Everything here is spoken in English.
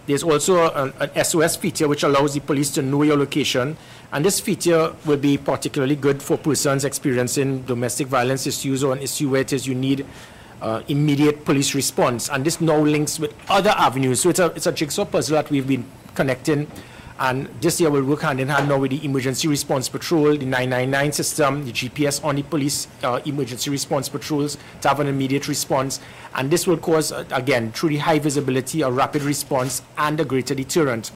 There's also an SOS feature which allows the police to know your location. And this feature will be particularly good for persons experiencing domestic violence issues or an issue where it is you need immediate police response. And this now links with other avenues. So it's a jigsaw puzzle that we've been connecting. And this year we'll work hand in hand now with the Emergency Response Patrol, the 999 system, the GPS on the police emergency response patrols to have an immediate response. And this will cause, again, truly high visibility, a rapid response, and a greater deterrent.